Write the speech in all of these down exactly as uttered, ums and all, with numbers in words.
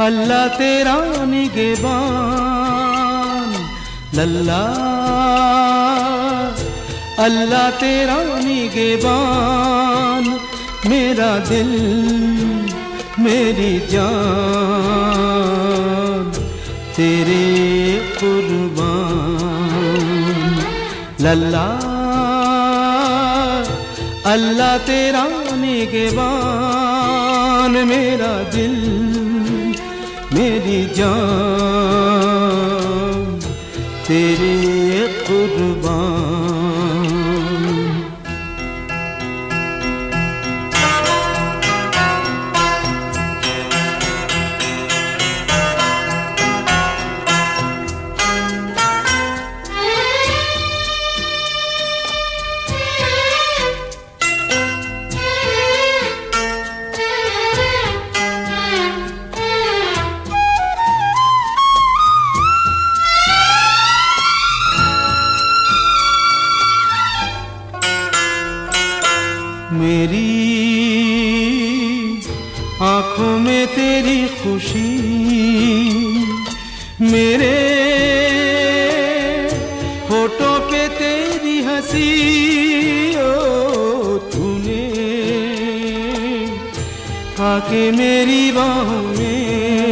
अल्लाह तेरा निगहबान, लल्ला अल्लाह तेरा निगहबान, मेरा दिल मेरी जान तेरे कुर्बान, लल्ला अल्लाह तेरा निगहबान, मेरा दिल मेरी जान तेरे कुर्बान। मेरी आँखों में तेरी खुशी, मेरे होठों पे तेरी हंसी, ओ तूने आके मेरी बाहों में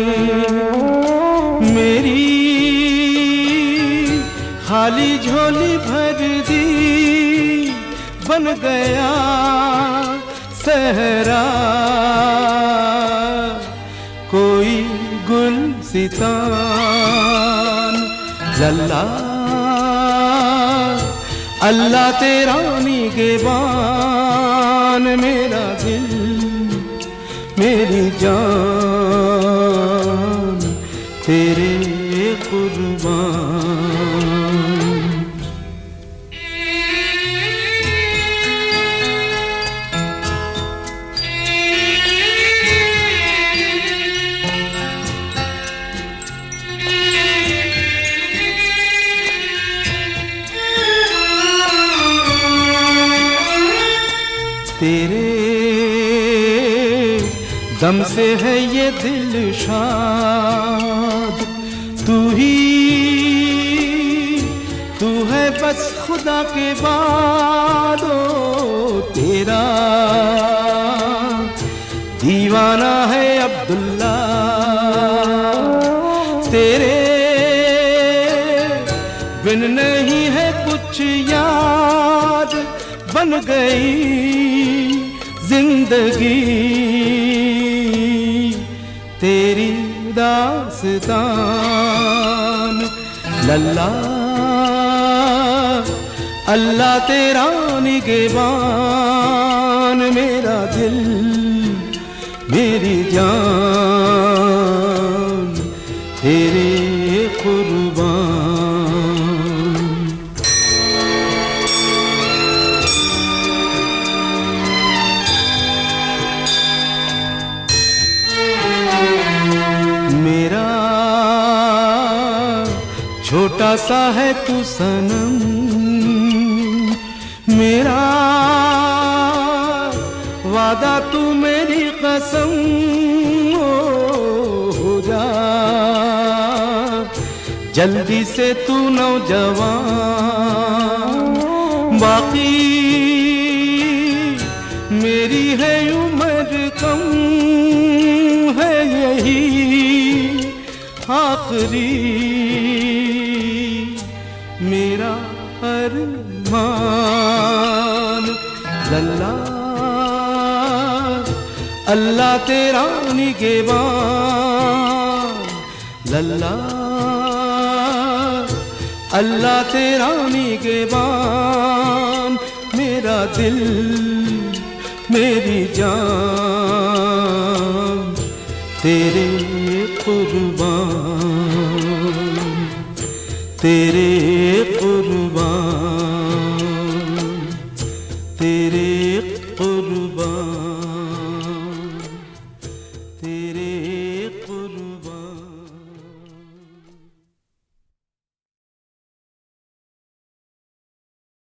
मेरी खाली झोली भर दी, बन गया सहरा कोई गुलसितान, लल्ला अल्लाह तेरा निगहबान, मेरा दिल मेरी जान तेरे कुर्बान। तेरे दम से है ये दिल शाद, तू ही तू है बस खुदा के बाद, ओ तेरा दीवाना है अब्दुल्ला, तेरे बिन नहीं है कुछ याद, बन गई जिंदगी तेरी दास्तान, लल्ला अल्लाह तेरा निगहबान, मेरा दिल मेरी जान तेरे कुर्बान। मेरा छोटा सा है तू सनम, मेरा वादा तू मेरी कसम, ओ हो जा जल्दी से तू नौजवान, बाकी मेरी है उम्र कम, है यही आखिरी मेरा अरमान, लल्ला अल्लाह तेरा निगहबान, लल्ला अल्लाह तेरा निगहबान, मेरा दिल मेरी जान तेरे कुर्बान, तेरे